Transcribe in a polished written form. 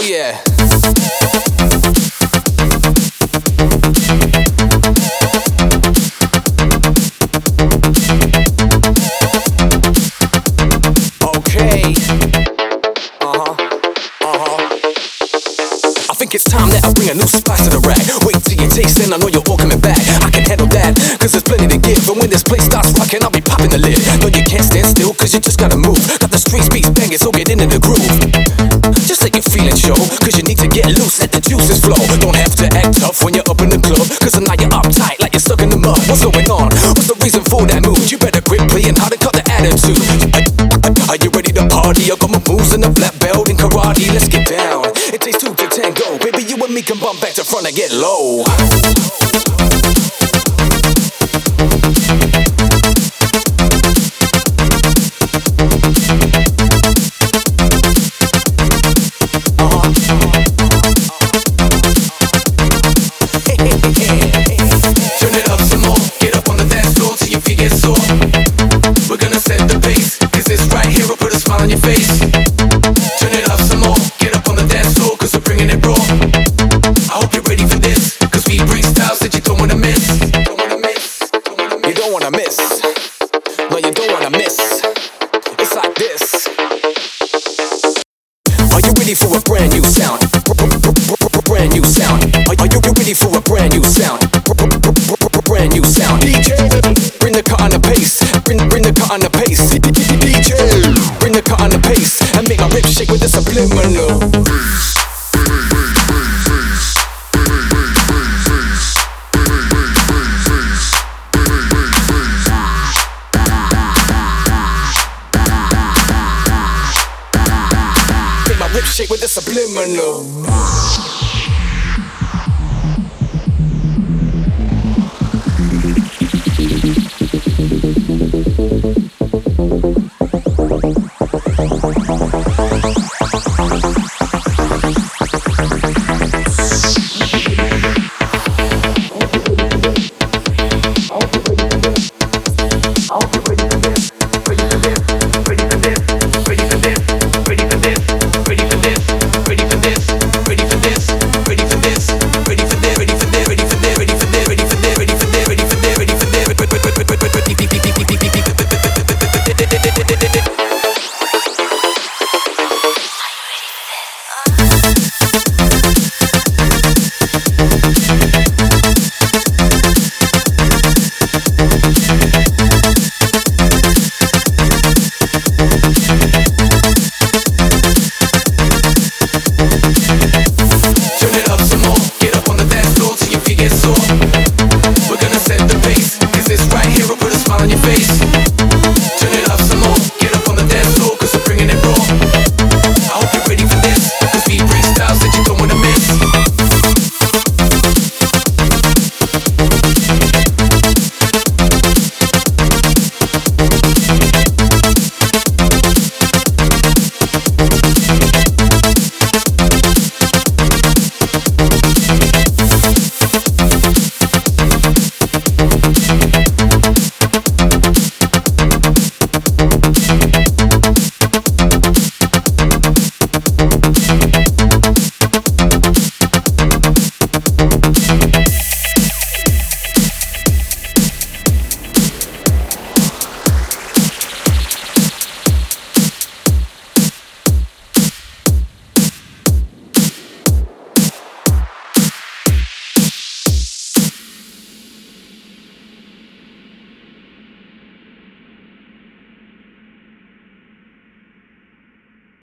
yeah. Okay. I think it's time that I bring a new spice to the rack. Wait till you taste, then I know you're all coming back. I can handle that, cause there's plenty to give. And when this place starts rocking, I'll be popping the lid. No, you can't stand still, cause you just gotta move. Got the street beats banging, so get into the groove. Just let your feelings show, cause you need to get loose, let the juices flow. Don't have to act tough when you're up in the club, cause now you're uptight like you're stuck in the mud. What's going on? What's the reason for that mood? You better quit playing hard and cut the attitude. Are you ready to party? I got my moves in the black belt in karate. Let's get down. It takes two to tango. Baby, you and me can bump back to front and get low. Turn it up some more. Get up on the dance floor till your feet get sore. We're gonna set the pace, cause this right here will put a smile on your face. Turn it up some more. Get up on the dance floor, cause we're bringing it raw. I hope you're ready for this, cause we bring styles that you don't wanna miss. You don't wanna miss. No, you don't wanna miss. It's like this. Are you ready for a brand new sound? Brand new sound. Are you ready for a brand new sound? Brand new sound. DJ, bring the cut on the pace. Bring the cut on the pace. DJ, bring the cut on the pace and make my rip shake with the subliminal. Make my rip shake with the subliminal.